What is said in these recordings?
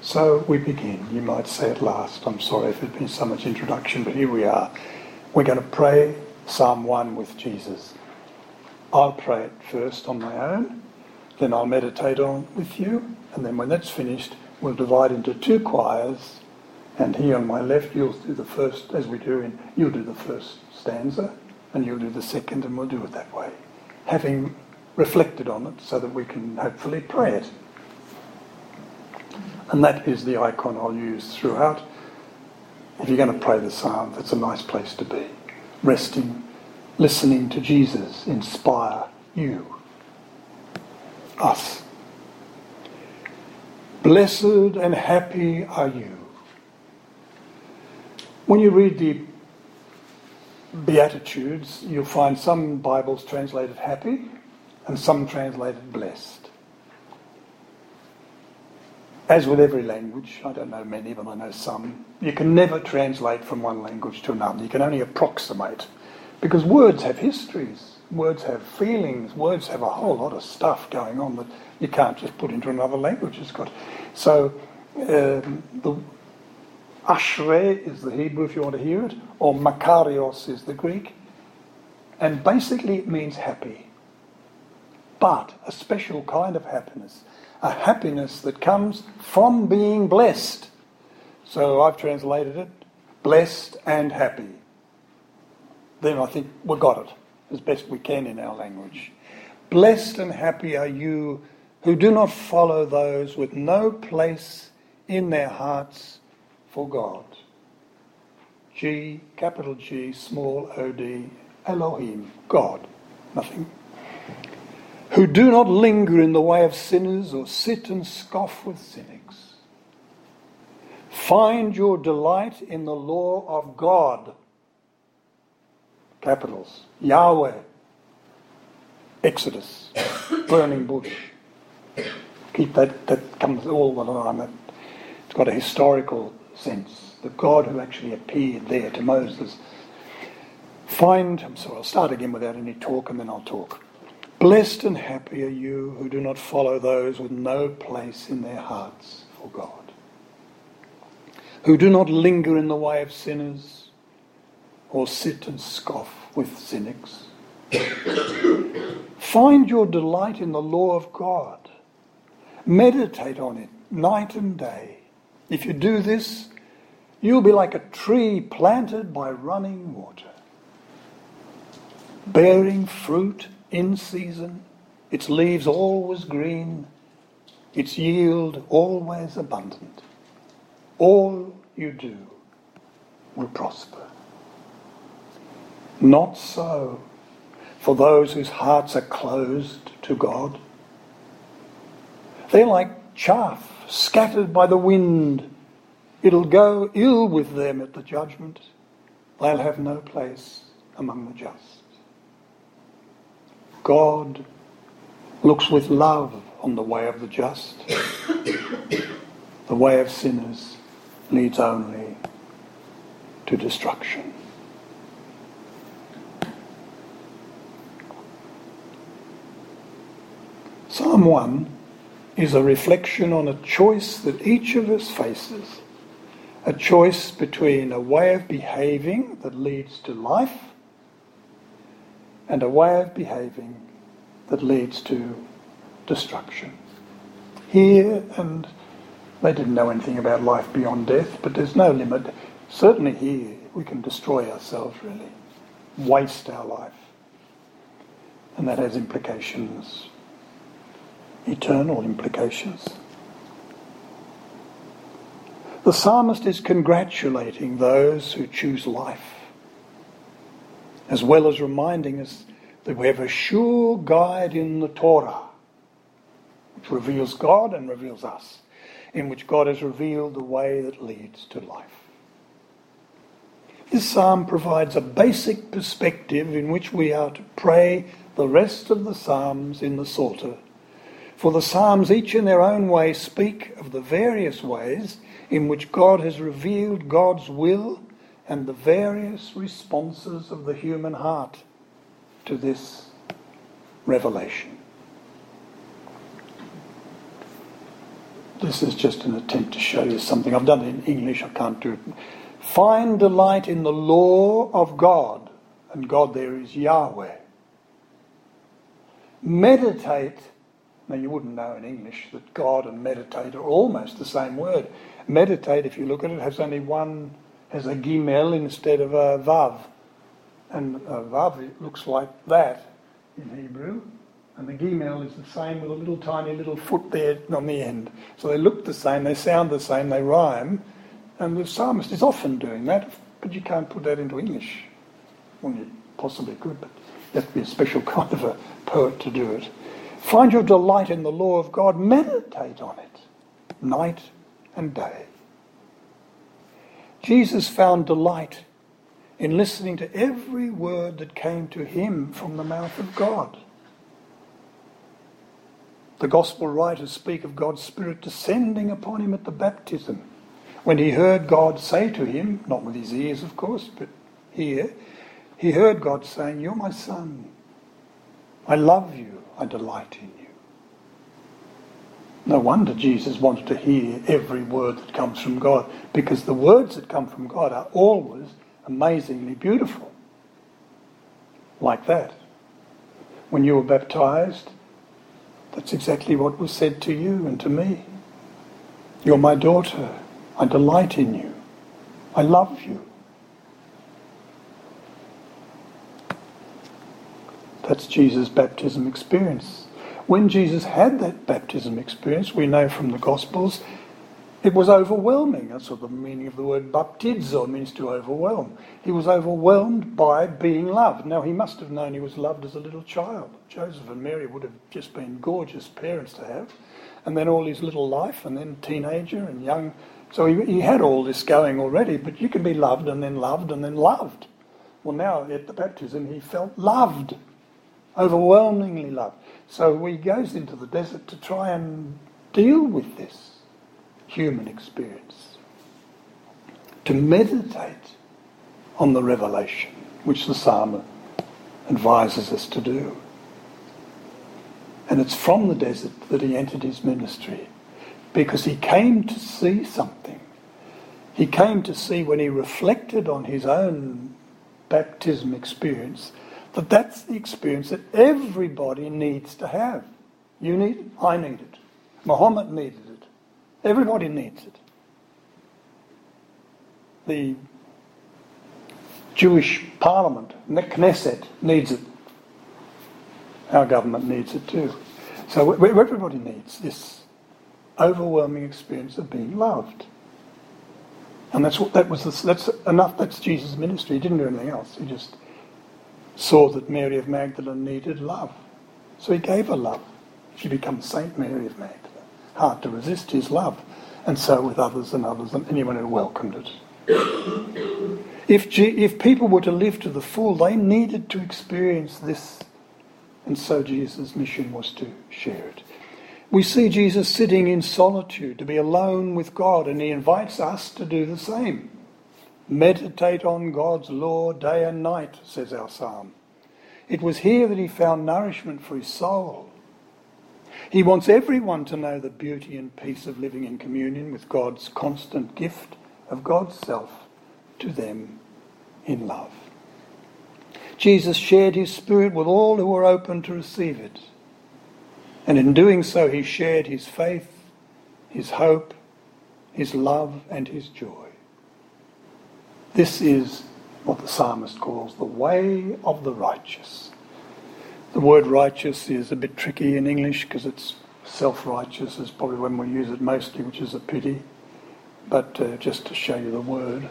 So we begin. You might say at last. I'm sorry if there's been so much introduction, but here we are. We're going to pray Psalm 1 with Jesus. I'll pray it first on my own, then I'll meditate on it with you, and then when that's finished, we'll divide into two choirs, and here on my left you'll do the first, as we do, you'll do the first stanza, and you'll do the second, and we'll do it that way, having reflected on it so that we can hopefully pray it. And that is the icon I'll use throughout. If you're going to pray the psalm, that's a nice place to be. Resting, listening to Jesus inspire you, us. Blessed and happy are you. When you read the Beatitudes, you'll find some Bibles translated happy and some translated blessed. As with every language, I don't know many, but I know some, you can never translate from one language to another. You can only approximate. Because words have histories, words have feelings, words have a whole lot of stuff going on that you can't just put into another language. So the Ashrei is the Hebrew, if you want to hear it, or Makarios is the Greek. And basically it means happy. But a special kind of happiness. A happiness that comes from being blessed. So I've translated it, blessed and happy. Then I think we've got it as best we can in our language. Blessed and happy are you who do not follow those with no place in their hearts for God. G, capital G, small O-D, Elohim, God, nothing. Who do not linger in the way of sinners or sit and scoff with cynics. Find your delight in the law of God. Capitals. Yahweh. Exodus. Burning bush. Keep that comes all the time. It's got a historical sense. The God who actually appeared there to Moses. I'll start again without any talk and then I'll talk. Blessed and happy are you who do not follow those with no place in their hearts for God, who do not linger in the way of sinners or sit and scoff with cynics. Find your delight in the law of God. Meditate on it night and day. If you do this, you'll be like a tree planted by running water, bearing fruit in season, its leaves always green, its yield always abundant. All you do will prosper. Not so for those whose hearts are closed to God. They're like chaff scattered by the wind. It'll go ill with them at the judgment. They'll have no place among the just. God looks with love on the way of the just. The way of sinners leads only to destruction. Psalm 1 is a reflection on a choice that each of us faces. A choice between a way of behaving that leads to life and a way of behaving that leads to destruction. Here, and they didn't know anything about life beyond death, but there's no limit. Certainly here, we can destroy ourselves, really. Waste our life. And that has implications, eternal implications. The psalmist is congratulating those who choose life, as well as reminding us that we have a sure guide in the Torah, which reveals God and reveals us, in which God has revealed the way that leads to life. This psalm provides a basic perspective in which we are to pray the rest of the psalms in the Psalter, for the psalms each in their own way speak of the various ways in which God has revealed God's will and the various responses of the human heart to this revelation. This is just an attempt to show you something. I've done it in English, I can't do it. Find delight in the law of God, and God there is Yahweh. Meditate. Now you wouldn't know in English that God and meditate are almost the same word. Meditate, if you look at it, has only one, has a gimel instead of a vav. And a vav, it looks like that in Hebrew. And the gimel is the same with a little tiny little foot there on the end. So they look the same, they sound the same, they rhyme. And the psalmist is often doing that, but you can't put that into English. Well, you possibly could, but you have to be a special kind of a poet to do it. Find your delight in the law of God. Meditate on it, night and day. Jesus found delight in listening to every word that came to him from the mouth of God. The Gospel writers speak of God's Spirit descending upon him at the baptism, when he heard God say to him, not with his ears of course, but here, he heard God saying, "You're my son. I love you. I delight in you." No wonder Jesus wanted to hear every word that comes from God, because the words that come from God are always amazingly beautiful. Like that. When you were baptized, that's exactly what was said to you and to me. "You're my daughter. I delight in you. I love you." That's Jesus' baptism experience. When Jesus had that baptism experience, we know from the Gospels, it was overwhelming. That's what the meaning of the word baptizo means, to overwhelm. He was overwhelmed by being loved. Now, he must have known he was loved as a little child. Joseph and Mary would have just been gorgeous parents to have. And then all his little life, and then teenager and young. So he had all this going already, but you can be loved and then loved and then loved. Well, now at the baptism, he felt loved. Overwhelmingly loved. So he goes into the desert to try and deal with this human experience, to meditate on the revelation, which the psalm advises us to do. And it's from the desert that he entered his ministry, because he came to see something. He came to see, when he reflected on his own baptism experience, that that's the experience that everybody needs to have. You need it, I need it. Muhammad needed it. Everybody needs it. The Jewish parliament, the Knesset, needs it. Our government needs it too. So everybody needs this overwhelming experience of being loved. And that's enough. That's Jesus' ministry. He didn't do anything else. He just saw that Mary of Magdalene needed love. So he gave her love. She becomes Saint Mary of Magdalene. Hard to resist his love. And so with others and anyone who welcomed it. If people were to live to the full, they needed to experience this. And so Jesus' mission was to share it. We see Jesus sitting in solitude, to be alone with God, and he invites us to do the same. Meditate on God's law day and night, says our psalm. It was here that he found nourishment for his soul. He wants everyone to know the beauty and peace of living in communion with God's constant gift of God's self to them in love. Jesus shared his spirit with all who were open to receive it. And in doing so, he shared his faith, his hope, his love, and his joy. This is what the psalmist calls the way of the righteous. The word righteous is a bit tricky in English because it's self-righteous is probably when we use it mostly, which is a pity. But just to show you the word,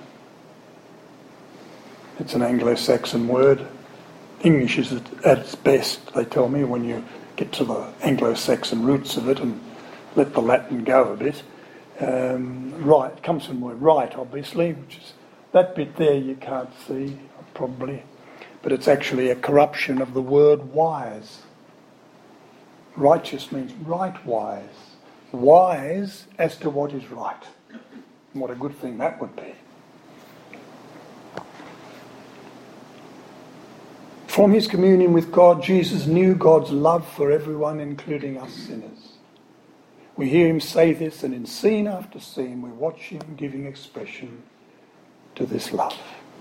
it's an Anglo-Saxon word. English is at its best, they tell me, when you get to the Anglo-Saxon roots of it and let the Latin go a bit. Right, it comes from the word right, obviously, which is that bit there you can't see, probably. But it's actually a corruption of the word wise. Righteous means right-wise. Wise as to what is right. And what a good thing that would be. From his communion with God, Jesus knew God's love for everyone, including us sinners. We hear him say this, and in scene after scene we watch him giving expression to this love.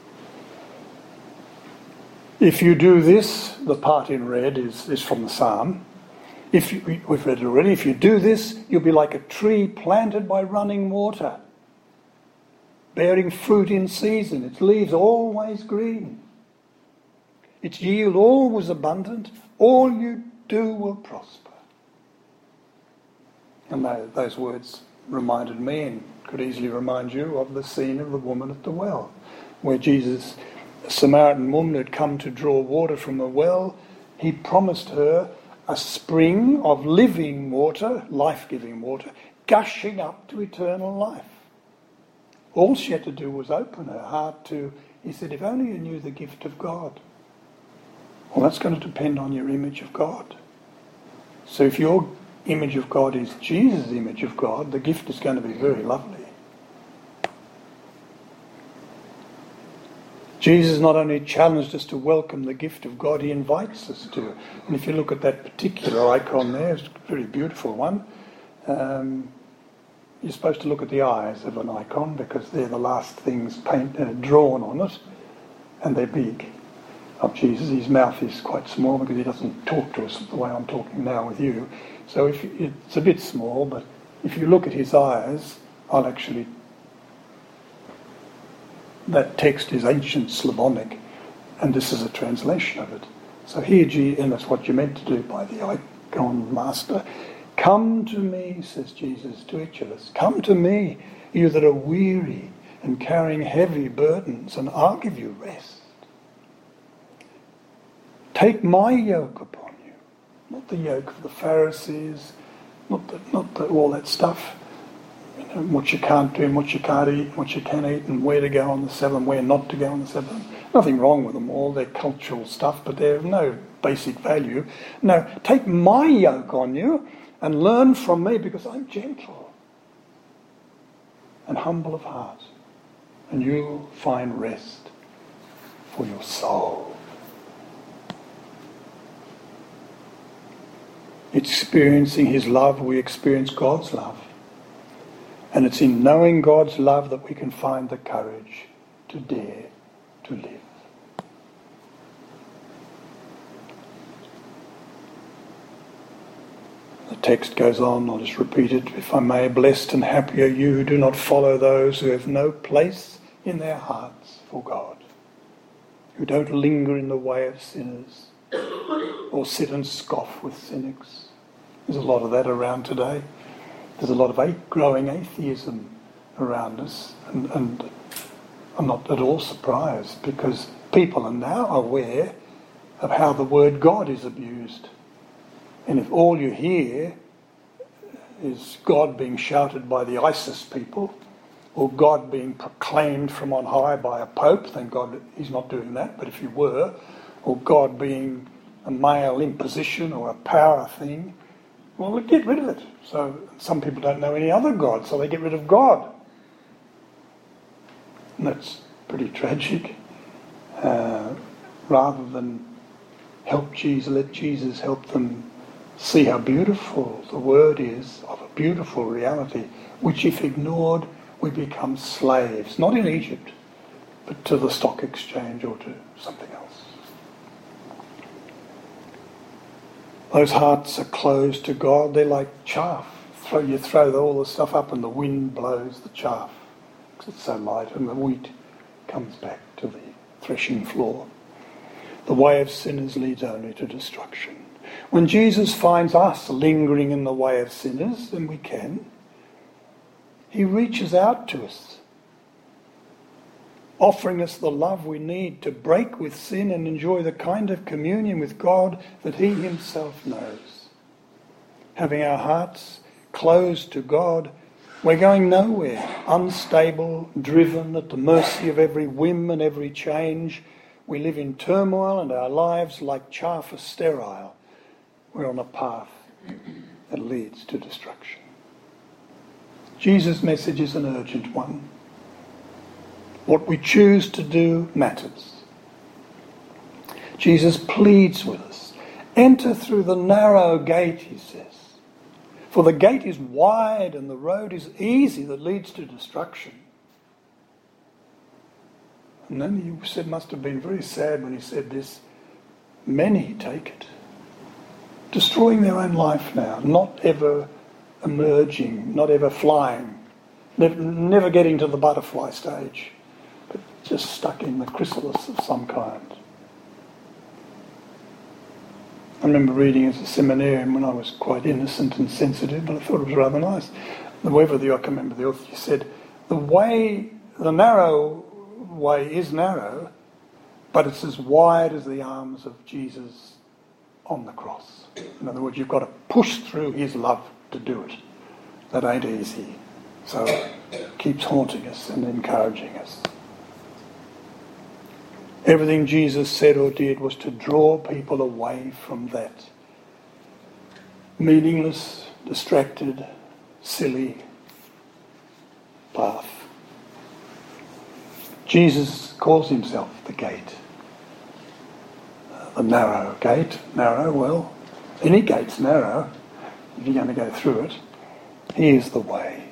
If you do this, the part in red is from the Psalm. We've read it already. If you do this, you'll be like a tree planted by running water, bearing fruit in season, its leaves always green, its yield always abundant. All you do will prosper. And those words reminded me, and could easily remind you, of the scene of the woman at the well, where Jesus, a Samaritan woman, had come to draw water from a well. He promised her a spring of living water, life-giving water, gushing up to eternal life. All she had to do was open her heart to, he said, if only you knew the gift of God. Well, that's going to depend on your image of God. So if your image of God is Jesus' image of God, the gift is going to be very lovely. Jesus not only challenged us to welcome the gift of God, he invites us to. And if you look at that particular icon there, it's a very beautiful one. You're supposed to look at the eyes of an icon because they're the last things drawn on it, and they're big. Of Jesus, his mouth is quite small because he doesn't talk to us the way I'm talking now with you. So it's a bit small, but if you look at his eyes, that text is ancient Slavonic, and this is a translation of it. So here, and that's what you're meant to do by the icon master. Come to me, says Jesus to each of us. Come to me, you that are weary and carrying heavy burdens, and I'll give you rest. Take my yoke upon you, not the yoke of the Pharisees, not all that stuff. You know, what you can't do, and what you can't eat, and what you can eat, and where to go on the Sabbath, and where not to go on the Sabbath. Nothing wrong with them all. They're cultural stuff, but they're of no basic value. No, take my yoke on you and learn from me, because I'm gentle and humble of heart, and you'll find rest for your soul. Experiencing his love, we experience God's love. And it's in knowing God's love that we can find the courage to dare to live. The text goes on, I'll just repeat it. If I may, blessed and happy are you who do not follow those who have no place in their hearts for God, who don't linger in the way of sinners or sit and scoff with cynics. There's a lot of that around today. There's a lot of growing atheism around us, and I'm not at all surprised, because people are now aware of how the word God is abused. And if all you hear is God being shouted by the ISIS people, or God being proclaimed from on high by a pope, thank God he's not doing that, but if he were, or God being a male imposition or a power thing, well, get rid of it. So some people don't know any other God, so they get rid of God. And that's pretty tragic. Rather than let Jesus help them see how beautiful the word is, of a beautiful reality, which if ignored, we become slaves, not in Egypt, but to the stock exchange or to something else. Those hearts are closed to God. They're like chaff. You throw all the stuff up and the wind blows the chaff because it's so light, and the wheat comes back to the threshing floor. The way of sinners leads only to destruction. When Jesus finds us lingering in the way of sinners, and we can, he reaches out to us, offering us the love we need to break with sin and enjoy the kind of communion with God that he himself knows. Having our hearts closed to God, we're going nowhere, unstable, driven, at the mercy of every whim and every change. We live in turmoil, and our lives, like chaff, are sterile. We're on a path that leads to destruction. Jesus' message is an urgent one. What we choose to do matters. Jesus pleads with us. Enter through the narrow gate, he says. For the gate is wide and the road is easy that leads to destruction. And then he said, must have been very sad when he said this, many take it. Destroying their own life now, not ever emerging, not ever flying, never getting to the butterfly stage, but just stuck in the chrysalis of some kind. I remember reading as a seminarian when I was quite innocent and sensitive, but I thought it was rather nice. I can remember the author said, the narrow way is narrow, but it's as wide as the arms of Jesus on the cross. In other words, you've got to push through his love to do it. That ain't easy. So it keeps haunting us and encouraging us. Everything Jesus said or did was to draw people away from that meaningless, distracted, silly path. Jesus calls himself the gate. The narrow gate. Narrow, well, any gate's narrow if you're going to go through it. He is the way.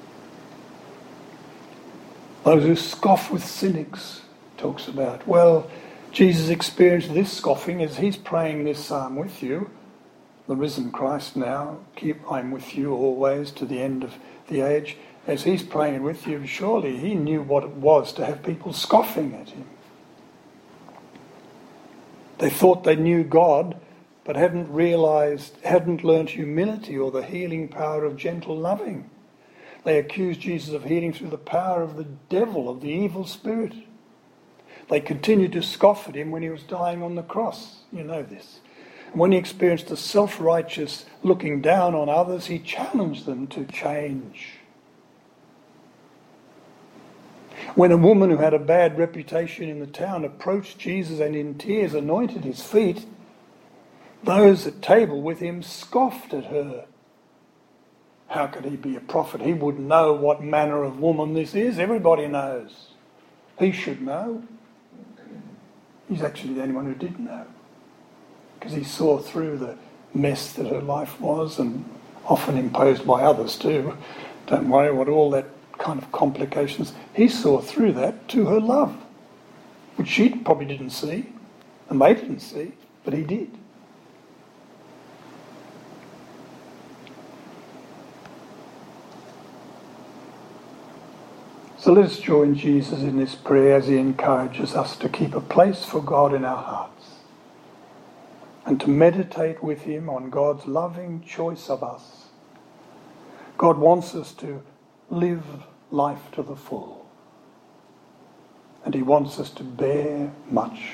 Those who scoff with cynics, talks about, well, Jesus experienced this scoffing as he's praying this psalm with you. The risen Christ now, I'm with you always to the end of the age. As he's praying with you, surely he knew what it was to have people scoffing at him. They thought they knew God, but hadn't learnt humility or the healing power of gentle loving. They accused Jesus of healing through the power of the devil, of the evil spirit. They continued to scoff at him when he was dying on the cross. You know this. And when he experienced the self-righteous looking down on others, he challenged them to change. When a woman who had a bad reputation in the town approached Jesus and in tears anointed his feet, those at table with him scoffed at her. How could he be a prophet? He would know what manner of woman this is. Everybody knows. He should know. He's actually the only one who did know. Because he saw through the mess that her life was, and often imposed by others too. Don't worry what all that kind of complications. He saw through that to her love, which she probably didn't see, and they didn't see, but he did. So let us join Jesus in this prayer as he encourages us to keep a place for God in our hearts and to meditate with him on God's loving choice of us. God wants us to live life to the full, and he wants us to bear much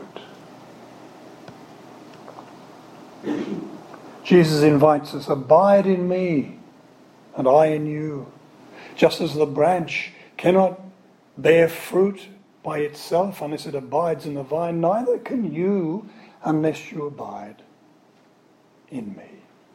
fruit. Jesus invites us, abide in me and I in you. Just as the branch cannot bear fruit by itself unless it abides in the vine, neither can you unless you abide in me.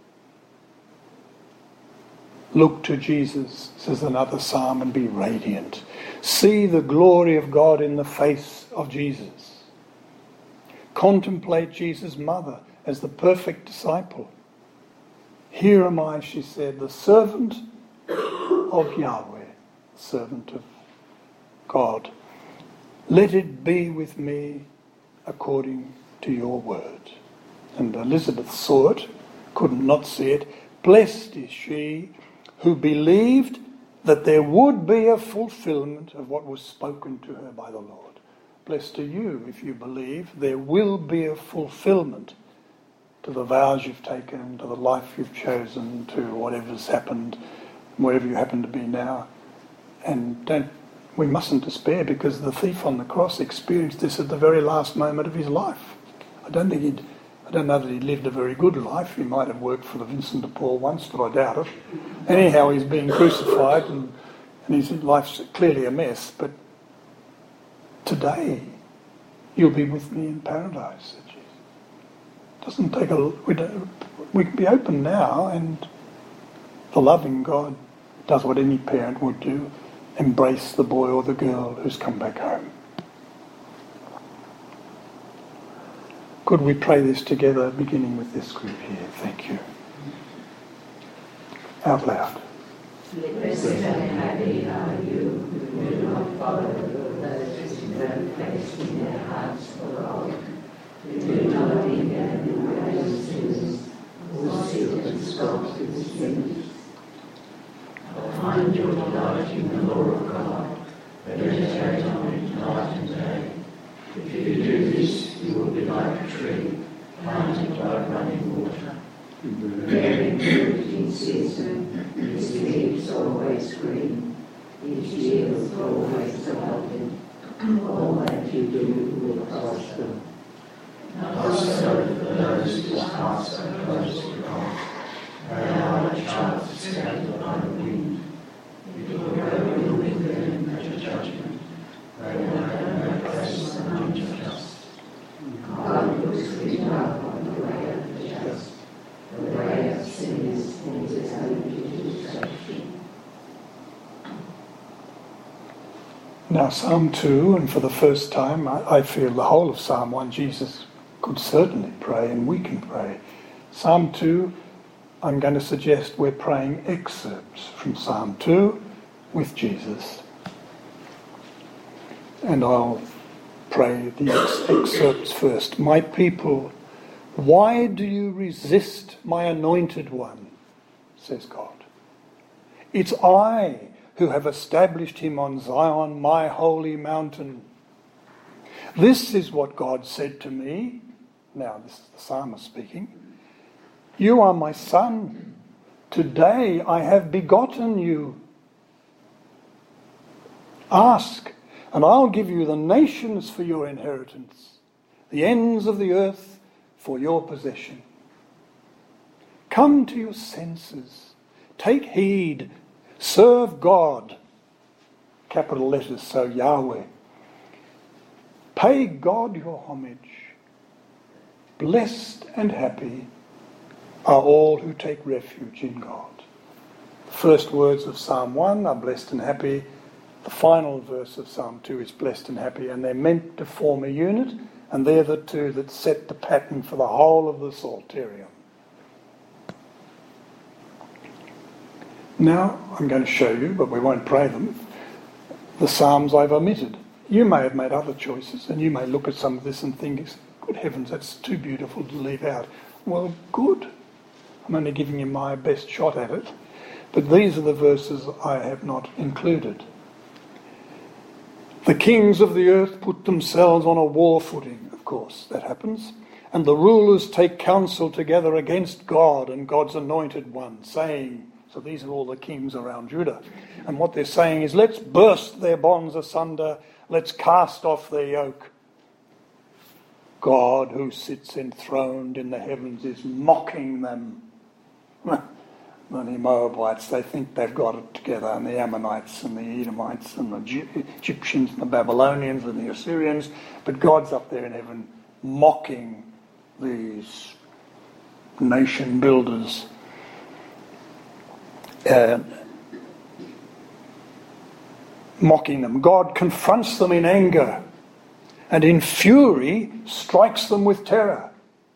Look to Jesus, says another psalm, and be radiant. See the glory of God in the face of Jesus. Contemplate Jesus' mother as the perfect disciple. Here am I, she said, the servant of Yahweh, servant of God. Let it be with me according to your word. And Elizabeth saw it, could not see it. Blessed is she who believed that there would be a fulfillment of what was spoken to her by the Lord. Blessed are you if you believe there will be a fulfillment to the vows you've taken, to the life you've chosen, to whatever's happened, wherever you happen to be now. And we mustn't despair, because the thief on the cross experienced this at the very last moment of his life. I don't know that he lived a very good life. He might have worked for the Vincent de Paul once, but I doubt it. Anyhow, he's being crucified and his life's clearly a mess. But today, you'll be with me in paradise, said Jesus. Doesn't take we can be open now, and the loving God does what any parent would do, embrace the boy or the girl who's come back home. Could we pray this together, beginning with this group here? Thank you. Out loud. Blessed and happy are you who do not follow those who don't place in their hearts for God, who do not linger in the way of sinners, or sit and scoff with sinners. Find your delight in the law of God, meditate on it night and day. If you do this, you will be like a tree planted by running water, bearing fruit in season, its leaves always green, its yields always abundant. All that you do will prosper. Not so for those whose hearts are close to God. They are like chaff scattered by the wind. It will go with them at a judgment. They will have no place among the just. God looks with love on the way of the just. The way of sinners enters only destruction. Now Psalm 2, and for the first time I feel the whole of Psalm 1 Jesus could certainly pray, and we can pray. Psalm 2, I'm going to suggest we're praying excerpts from Psalm 2 with Jesus. And I'll pray the excerpts first. My people, why do you resist my anointed one, says God. It's I who have established him on Zion, my holy mountain. This is what God said to me. Now, this is the psalmist speaking. You are my son. Today I have begotten you. Ask, and I'll give you the nations for your inheritance, the ends of the earth for your possession. Come to your senses. Take heed. Serve God. Capital letters, so Yahweh. Pay God your homage. Blessed and happy are all who take refuge in God. The first words of Psalm 1 are blessed and happy. The final verse of Psalm 2 is blessed and happy, and they're meant to form a unit, and they're the two that set the pattern for the whole of the Psalterium. Now, I'm going to show you, but we won't pray them, the Psalms I've omitted. You may have made other choices, and you may look at some of this and think, good heavens, that's too beautiful to leave out. Well, good. I'm only giving you my best shot at it. But these are the verses I have not included. The kings of the earth put themselves on a war footing. Of course, that happens. And the rulers take counsel together against God and God's anointed one, saying, so these are all the kings around Judah. And what they're saying is, let's burst their bonds asunder. Let's cast off their yoke. God, who sits enthroned in the heavens, is mocking them. The Moabites, they think they've got it together, and the Ammonites and the Edomites and the Egyptians and the Babylonians and the Assyrians. But God's up there in heaven mocking these nation builders. Mocking them. God confronts them in anger and in fury strikes them with terror.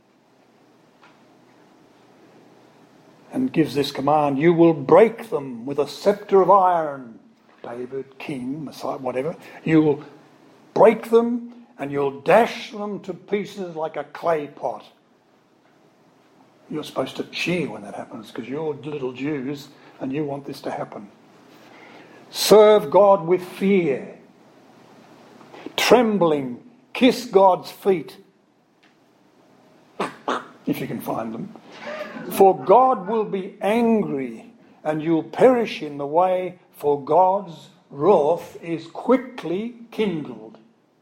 And gives this command, you will break them with a scepter of iron. David, king, Messiah, whatever. You will break them and you'll dash them to pieces like a clay pot. You're supposed to cheer when that happens because you're little Jews and you want this to happen. Serve God with fear. Trembling, kiss God's feet. If you can find them. For God will be angry and you'll perish in the way, for God's wrath is quickly kindled.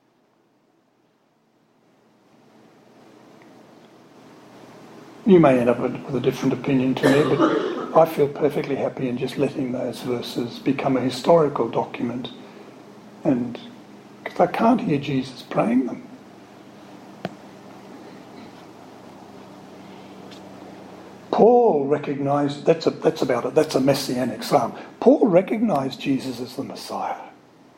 You may end up with a different opinion to me, but I feel perfectly happy in just letting those verses become a historical document, and because I can't hear Jesus praying them. Paul recognised, that's about it, that's a messianic psalm. Paul recognised Jesus as the Messiah.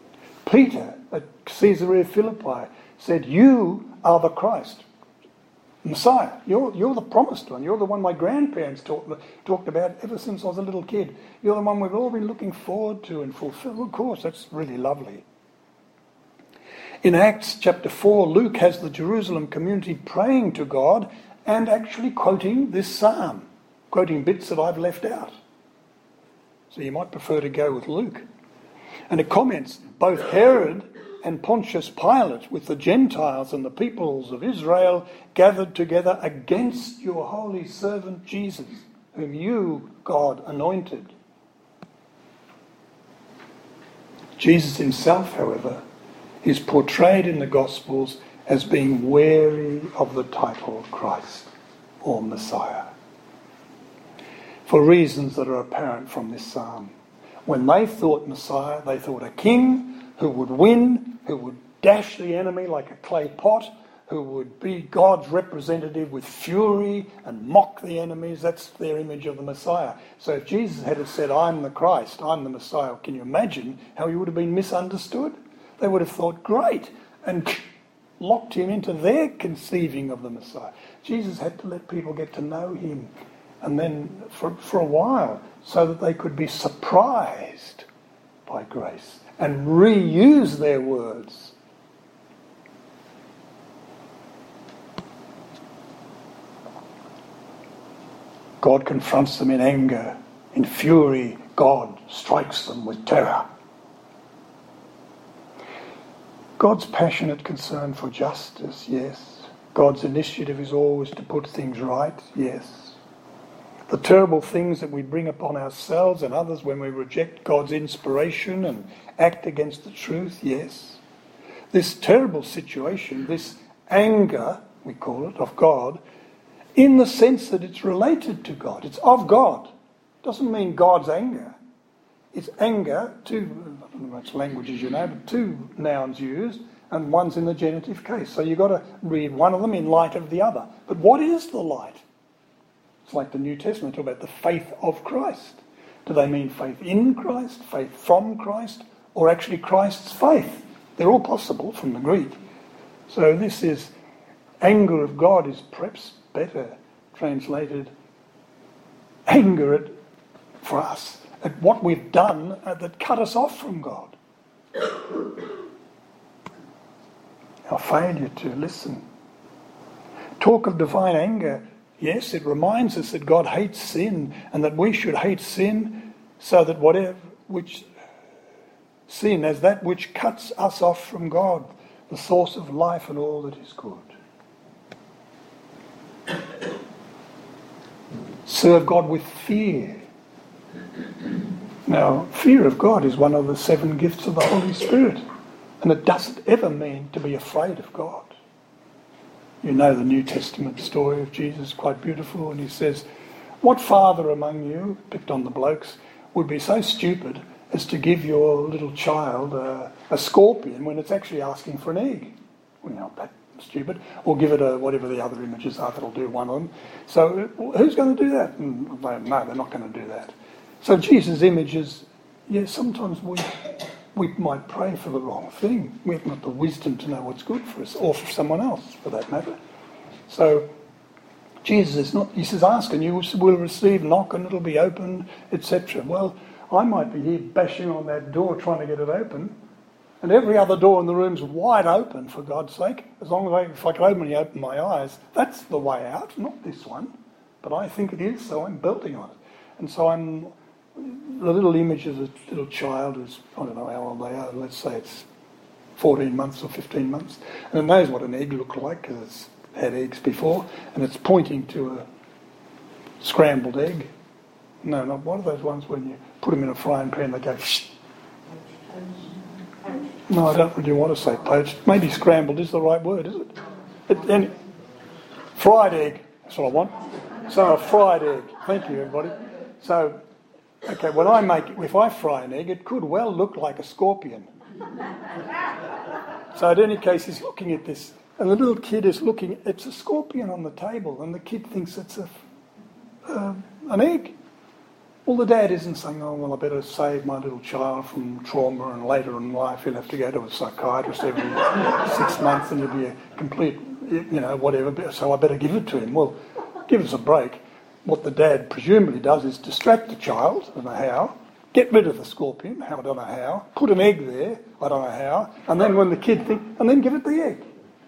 Peter at Caesarea Philippi said, you are the Christ. Messiah. You're the promised one. You're the one my grandparents talked about ever since I was a little kid. You're the one we've all been looking forward to and fulfill. Of course, that's really lovely. In Acts chapter 4, Luke has the Jerusalem community praying to God and actually quoting this psalm, quoting bits that I've left out. So you might prefer to go with Luke. And it comments, both Herod and Pontius Pilate with the Gentiles and the peoples of Israel gathered together against your holy servant Jesus, whom you, God, anointed. Jesus himself, however, is portrayed in the Gospels as being wary of the title Christ or Messiah, for reasons that are apparent from this psalm. When they thought Messiah, they thought a king who would win, who would dash the enemy like a clay pot, who would be God's representative with fury and mock the enemies. That's their image of the Messiah. So if Jesus had said, I'm the Christ, I'm the Messiah, can you imagine how he would have been misunderstood? They would have thought, great, and locked him into their conceiving of the Messiah. Jesus had to let people get to know him, and then for a while, so that they could be surprised by grace and reuse their words. God confronts them in anger, in fury. God strikes them with terror. God's passionate concern for justice, yes. God's initiative is always to put things right, yes. The terrible things that we bring upon ourselves and others when we reject God's inspiration and act against the truth, yes. This terrible situation, this anger, we call it, of God, in the sense that it's related to God, it's of God. Doesn't mean God's anger. It's anger, I don't know much languages you know, but two nouns used, and one's in the genitive case. So you've got to read one of them in light of the other. But what is the light? It's like the New Testament, talk about the faith of Christ. Do they mean faith in Christ, faith from Christ, or actually Christ's faith? They're all possible from the Greek. So this is, anger of God is perhaps better translated, anger for us at what we've done that cut us off from God. Our failure to listen. Talk of divine anger, yes, it reminds us that God hates sin and that we should hate sin so that sin as that which cuts us off from God, the source of life and all that is good. Serve God with fear. Now, fear of God is one of the 7 gifts of the Holy Spirit, and it doesn't ever mean to be afraid of God. You know the New Testament story of Jesus, quite beautiful, and he says, what father among you, picked on the blokes, would be so stupid as to give your little child a scorpion when it's actually asking for an egg? Well, you're not that stupid. Or give it whatever the other images are that'll do one of them. So who's going to do that? No, they're not going to do that. So Jesus' images, yes, sometimes we might pray for the wrong thing. We have not the wisdom to know what's good for us, or for someone else, for that matter. So Jesus is not, he says, ask and you will receive, knock and it'll be open, etc. Well, I might be here bashing on that door trying to get it open, and every other door in the room's wide open, for God's sake. As long as if I can only open my eyes, that's the way out, not this one. But I think it is, so I'm building on it. And so the little image of a little child who's, I don't know how old they are, let's say it's 14 months or 15 months, and it knows what an egg looks like because it's had eggs before, and it's pointing to a scrambled egg. No, not one of those ones when you put them in a frying pan, they go, shh. No, I don't really want to say poached. Maybe scrambled is the right word, is it? Fried egg, that's what I want. So a fried egg. Thank you, everybody. So, okay, if I fry an egg, it could well look like a scorpion. So in any case, he's looking at this, and the little kid is looking, it's a scorpion on the table, and the kid thinks it's an egg. Well, the dad isn't saying, oh, well, I better save my little child from trauma, and later in life he'll have to go to a psychiatrist every 6 months and he'll be a complete whatever, so I better give it to him. Well, give us a break. What the dad presumably does is distract the child, I don't know how, get rid of the scorpion, I don't know how, put an egg there, I don't know how, and then when the kid thinks, and then give it the egg.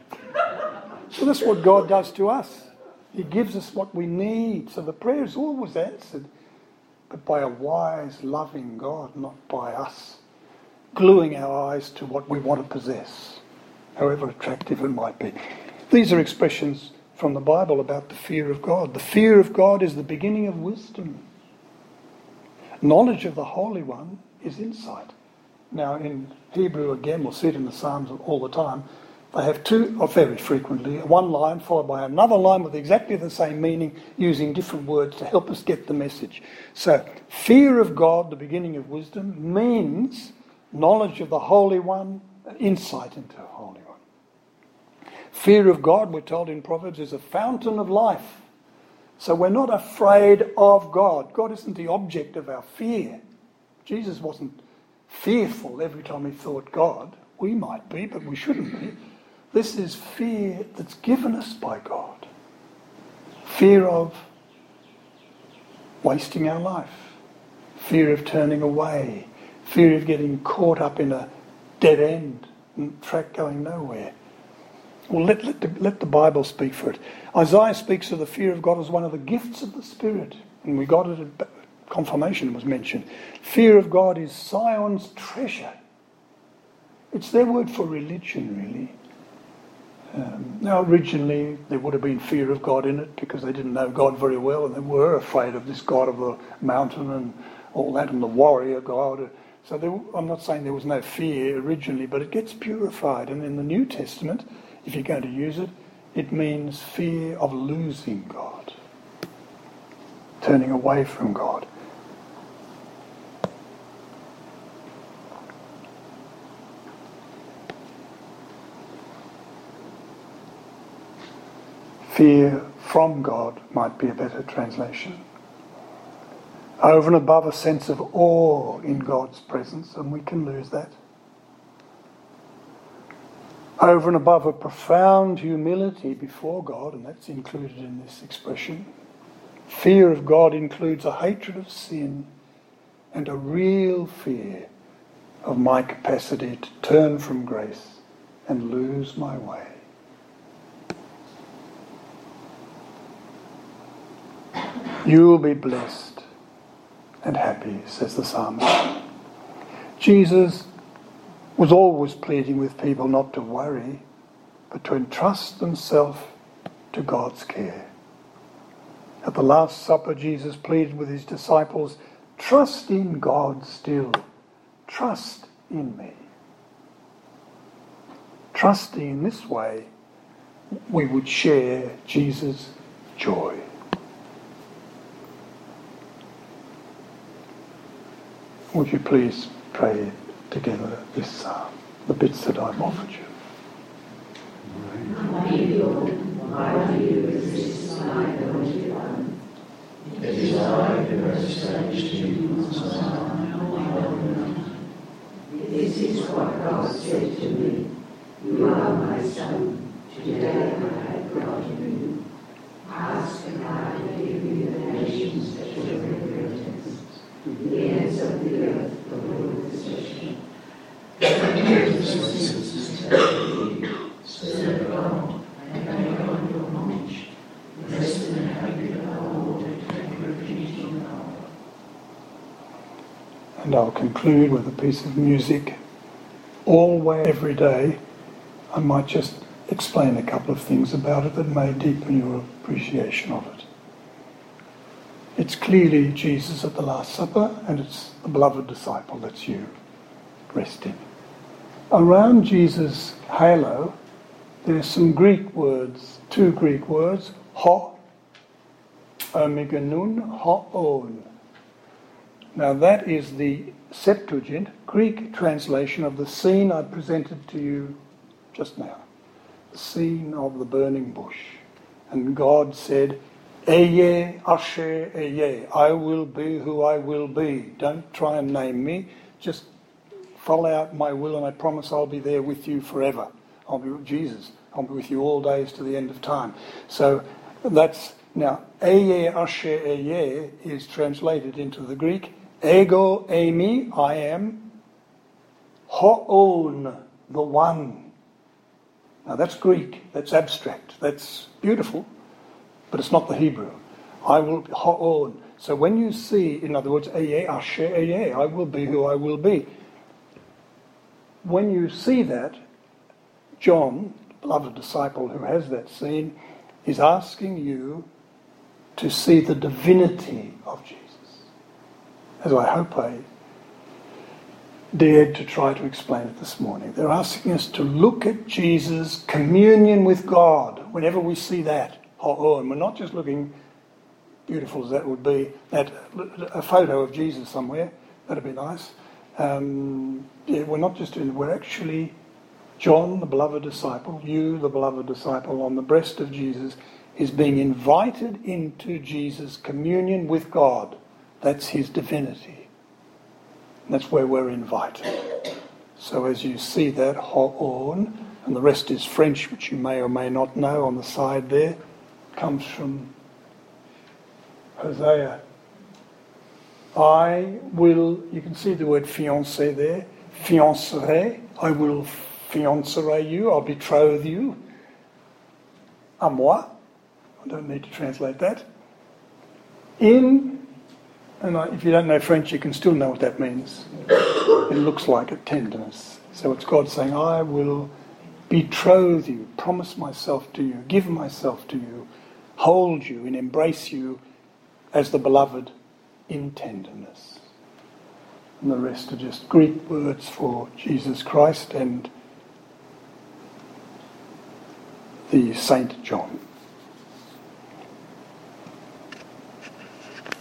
So that's what God does to us. He gives us what we need. So the prayer is always answered, but by a wise, loving God, not by us gluing our eyes to what we want to possess, however attractive it might be. These are expressions from the Bible about the fear of God. The fear of God is the beginning of wisdom. Knowledge of the Holy One is insight. Now in Hebrew, again, we'll see it in the Psalms all the time, they have two, or very frequently, one line followed by another line with exactly the same meaning, using different words to help us get the message. So, fear of God, the beginning of wisdom, means knowledge of the Holy One, insight into the Holy One. Fear of God, we're told in Proverbs, is a fountain of life. So we're not afraid of God. God isn't the object of our fear. Jesus wasn't fearful every time he thought God. We might be, but we shouldn't be. This is fear that's given us by God. Fear of wasting our life. Fear of turning away. Fear of getting caught up in a dead end and track going nowhere. Well, let the Bible speak for it. Isaiah speaks of the fear of God as one of the gifts of the Spirit. And we got it at confirmation, was mentioned. Fear of God is Zion's treasure. It's their word for religion, really. Now, originally, there would have been fear of God in it because they didn't know God very well and they were afraid of this God of the mountain and all that, and the warrior God. So I'm not saying there was no fear originally, but it gets purified. And in the New Testament, if you're going to use it, it means fear of losing God, turning away from God. Fear from God might be a better translation. Over and above a sense of awe in God's presence, and we can lose that. Over and above a profound humility before God, and that's included in this expression. Fear of God includes a hatred of sin and a real fear of my capacity to turn from grace and lose my way. You will be blessed and happy, says the psalmist. Jesus was always pleading with people not to worry, but to entrust themselves to God's care. At the Last Supper, Jesus pleaded with his disciples, trust in God still. Trust in me. Trusting in this way, we would share Jesus' joy. Would you please pray together this psalm, the bits that I've offered you. Mighty Lord, why do you resist my anointed one? It is I who have established him on Zion. This is what God said to me. You are my son. Today I have brought you. Ask and I will give you the nations as your inheritance. The ends of the earth, the Lord possession. Serve God and make on your knowledge. Rest and happy are all that take refuge in God. And I'll conclude with a piece of music. Always, every day, I might just explain a couple of things about it that may deepen your appreciation of it. It's clearly Jesus at the Last Supper, and it's the beloved disciple, that's you, resting. Around Jesus' halo, there's some Greek words, two Greek words, ho, omega nun, ho-on. Now that is the Septuagint, Greek translation of the scene I presented to you just now. The scene of the burning bush. And God said, Eye asher eye, I will be who I will be. Don't try and name me, just follow out my will and I promise I'll be there with you forever. I'll be with Jesus. I'll be with you all days to the end of time. So that's, now, eye asher eye is translated into the Greek, ego eimi, I am, ho'on, the one. Now that's Greek, that's abstract, that's beautiful, but it's not the Hebrew. I will be ho'on. So when you see, in other words, eye asher eye, I will be who I will be. When you see that, John, the beloved disciple who has that scene, is asking you to see the divinity of Jesus. As I hope I dared to try to explain it this morning. They're asking us to look at Jesus' communion with God whenever we see that. And we're not just looking, beautiful as that would be, at a photo of Jesus somewhere. That'd be nice. We're not just doing it. We're actually, John, the beloved disciple, you, the beloved disciple, on the breast of Jesus, is being invited into Jesus' communion with God. That's his divinity. That's where we're invited. So as you see that, ho'on, and the rest is French, which you may or may not know on the side there, comes from Hosea. I will, you can see the word fiancé there, fiancerai, I will fiancerai you, I'll betroth you, à moi, I don't need to translate that. If you don't know French, you can still know what that means. It looks like a tenderness. So it's God saying, I will betroth you, promise myself to you, give myself to you, hold you and embrace you as the beloved in tenderness. And the rest are just Greek words for Jesus Christ and the Saint John.